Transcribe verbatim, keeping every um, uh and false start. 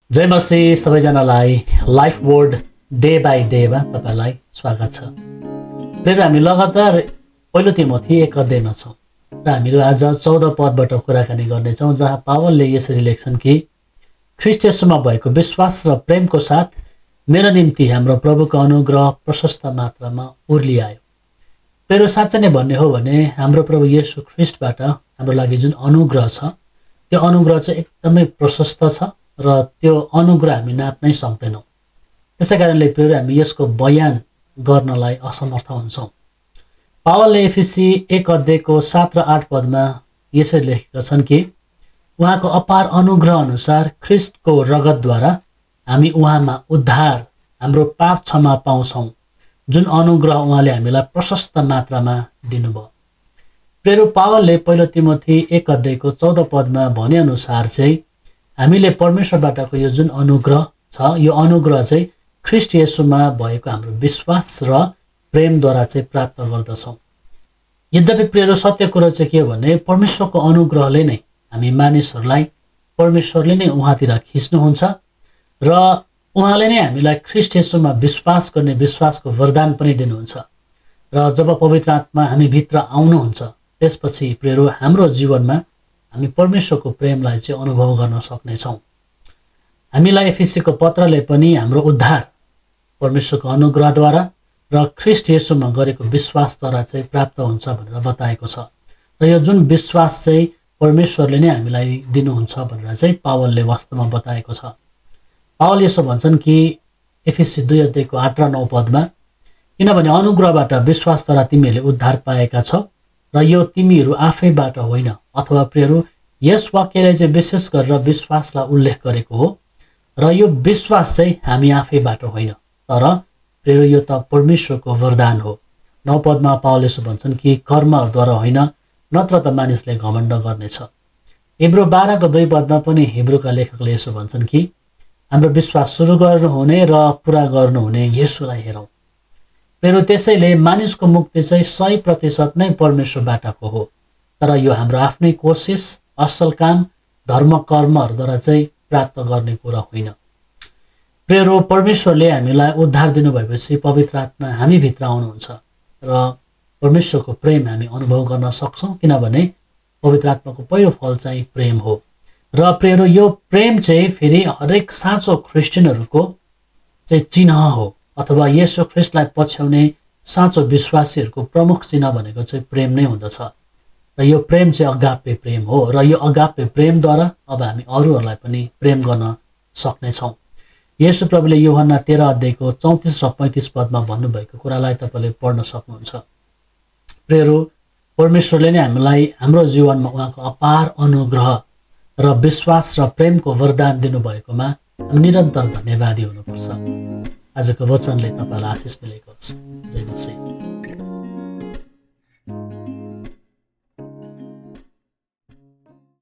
जय मसीह सबैजनालाई life board day by डेमा तपाईलाई स्वागत छ। फेरि हामी लगातार पहिलो तिमोथी एक अध्यायमा छौँ र हामीहरू आज चौध पदबाट कुराकानी गर्नेछौँ, जहाँ पावलले यसरी लेख्छन् कि ख्रीष्ट येशूमा भएको विश्वास र प्रेमको साथ मेरो निम्ति हाम्रो प्रभुको अनुग्रह प्रशस्त मात्रामा उर्लिआयो। मेरो साँच्चै नै भन्ने हो भने हाम्रो प्रभु येशू ख्रीष्टबाट हाम्रो लागि जुन अनुग्रह छ त्यो अनुग्रह चाहिँ एकदमै प्रशस्त छ र त्यो अनुग्रह हामी नाप्नै सक्दैनौँ। त्यसै कारणले फेरि हामी यसको बयान गर्नलाई असमर्थ हुन्छौँ। पावलले एफिसी एक अध्यायको सात र आठ पदमा यसरी लेखेका छन् कि उहाँको अपार अनुग्रह अनुसार ख्रीष्टको रगतद्वारा हामी उहाँमा उद्धार हाम्रो पाप क्षमा पाउँछौँ, जुन अनुग्रह उहाँले हामीलाई प्रशस्त मात्रामा दिनुभयो। प्रेरो पावलले पहिलो तिमोथी एक अध्यायको चौध पदमा भनेअनुसार चाहिँ हामीले परमेश्वरबाटको यो जुन अनुग्रह छ, यो अनुग्रह चाहिँ ख्रीष्ट येशूमा भएको हाम्रो विश्वास र प्रेमद्वारा चाहिँ प्राप्त गर्दछौँ। यद्यपि प्रेरो सत्य कुरो चाहिँ के हो भने परमेश्वरको अनुग्रहले नै हामी मानिसहरूलाई परमेश्वरले नै उहाँतिर खिच्नुहुन्छ र उहाँले नै हामीलाई ख्रीष्ट येशूमा विश्वास गर्ने विश्वासको वरदान पनि दिनुहुन्छ। र जब पवित्र आत्मा हामी भित्र आउनुहुन्छ त्यसपछि प्रेरो हाम्रो जीवनमा हामी परमेश्वरको प्रेमलाई चाहिँ अनुभव गर्न सक्नेछौँ। हामीलाई एफिसीको पत्रले पनि हाम्रो उद्धार परमेश्वरको अनुग्रहद्वारा र ख्रीष्ट येशूमा गरेको विश्वासद्वारा चाहिँ प्राप्त हुन्छ भनेर बताएको छ। र यो जुन विश्वास चाहिँ परमेश्वरले नै हामीलाई दिनुहुन्छ भनेर चाहिँ पावलले वास्तवमा बताएको छ। पावल यसो भन्छन् कि एफिसी दुई अध्यायको आठ र नौ पदमा, किनभने अनुग्रहबाट विश्वासद्वारा तिमीहरूले उद्धार पाएका छौ र यो तिमीहरू आफैबाट होइन, अथवा प्रेरो यस वाक्यले चाहिँ विशेष गरेर विश्वासलाई उल्लेख गरेको हो र यो विश्वास चाहिँ हामी आफैबाट होइन, तर प्रेरो यो त परमेश्वरको वरदान हो। नौ पदमा पावल यसो भन्छन् कि कर्महरूद्वारा होइन, नत्र त मानिसले घमण्ड गर्नेछ। हिब्रू बाह्रको दुई पदमा पनि हिब्रूका लेखकले यसो भन्छन् कि हाम्रो विश्वास सुरु गर्नुहुने र पुरा गर्नुहुने येशूलाई हेरौँ। प्रेरो त्यसैले मानिसको मुक्ति चाहिँ सय प्रतिशत नै परमेश्वरबाटको हो, तर यो हाम्रो आफ्नै कोसिस, असल काम, धर्म कर्महरूद्वारा चाहिँ प्राप्त गर्ने कुरा होइन। प्रेरो परमेश्वरले हामीलाई उद्धार दिनुभएपछि पवित्र आत्मा हामीभित्र आउनुहुन्छ र परमेश्वरको प्रेम हामी अनुभव गर्न सक्छौँ, किनभने पवित्र आत्माको पहिलो फल चाहिँ प्रेम हो। र प्रेरो यो प्रेम चाहिँ फेरि हरेक साँचो क्रिस्चियनहरूको चाहिँ चिन्ह हो, अथवा येशू ख्रीष्टलाई पछ्याउने साँचो विश्वासीहरूको प्रमुख चिन्ह भनेको चाहिँ प्रेम नै हुँदछ। र यो प्रेम चाहिँ अगाप्य प्रेम हो र यो अगाप्य प्रेमद्वारा अब हामी अरूहरूलाई पनि प्रेम गर्न सक्नेछौँ। येशू प्रभुले यूहन्ना तेह्र अध्यायको चौतिस र पैँतिस पदमा भन्नुभएको कुरालाई तपाईँले पढ्न सक्नुहुन्छ। प्रेरो परमेश्वरले नै हामीलाई हाम्रो जीवनमा उहाँको अपार अनुग्रह र विश्वास र प्रेमको वरदान दिनुभएकोमा हामी निरन्तर धन्यवादी हुनुपर्छ। आजको वचनले तपाईँलाई आशिष मिलेको होस्। जय मसीह।